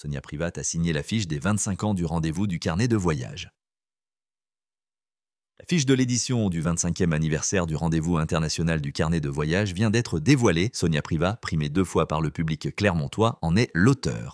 Sonia Privat a signé l'affiche des 25 ans du rendez-vous du carnet de voyage. L'affiche de l'édition du 25e anniversaire du rendez-vous international du carnet de voyage vient d'être dévoilée. Sonia Privat, primée 2 fois par le public clermontois, en est l'auteur.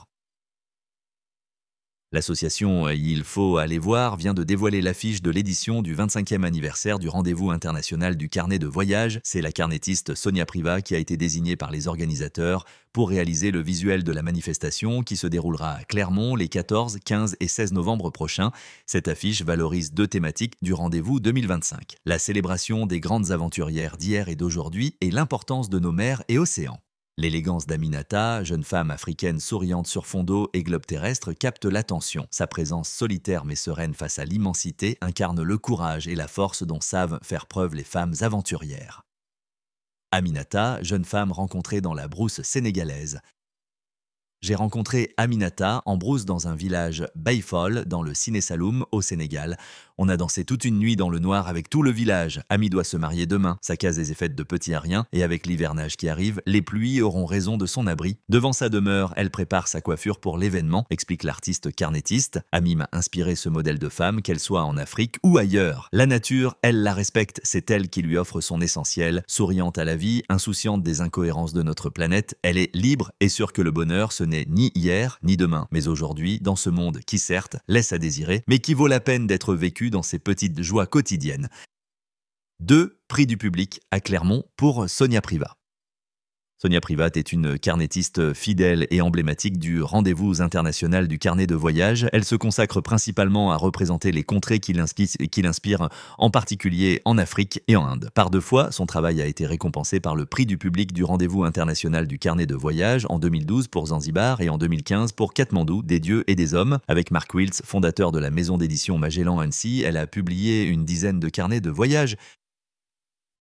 L'association Il faut aller voir vient de dévoiler l'affiche de l'édition du 25e anniversaire du rendez-vous international du carnet de voyage. C'est la carnétiste Sonia Privat qui a été désignée par les organisateurs pour réaliser le visuel de la manifestation qui se déroulera à Clermont les 14, 15 et 16 novembre prochains. Cette affiche valorise 2 thématiques du rendez-vous 2025. La célébration des grandes aventurières d'hier et d'aujourd'hui et l'importance de nos mers et océans. L'élégance d'Aminata, jeune femme africaine souriante sur fond d'eau et globe terrestre, capte l'attention. Sa présence solitaire mais sereine face à l'immensité incarne le courage et la force dont savent faire preuve les femmes aventurières. Aminata, jeune femme rencontrée dans la brousse sénégalaise. J'ai rencontré Aminata en brousse dans un village Bayfol, dans le Ciné Saloum, au Sénégal. On a dansé toute une nuit dans le noir avec tout le village. Ami doit se marier demain. Sa case est faite de petits à rien. Et avec l'hivernage qui arrive, les pluies auront raison de son abri. Devant sa demeure, elle prépare sa coiffure pour l'événement, explique l'artiste carnétiste. Ami m'a inspiré ce modèle de femme, qu'elle soit en Afrique ou ailleurs. La nature, elle la respecte. C'est elle qui lui offre son essentiel. Souriante à la vie, insouciante des incohérences de notre planète, elle est libre et sûre que le bonheur, ce n'est ni hier, ni demain, mais aujourd'hui, dans ce monde qui certes laisse à désirer, mais qui vaut la peine d'être vécu dans ses petites joies quotidiennes. 2 prix du public à Clermont pour Sonia Privat. Sonia Privat est une carnétiste fidèle et emblématique du rendez-vous international du carnet de voyage. Elle se consacre principalement à représenter les contrées qui l'inspirent, en particulier en Afrique et en Inde. Par 2 fois, son travail a été récompensé par le prix du public du rendez-vous international du carnet de voyage en 2012 pour Zanzibar et en 2015 pour Katmandou, des dieux et des hommes. Avec Mark Wiltz, fondateur de la maison d'édition Magellan Annecy, elle a publié une dizaine de carnets de voyage.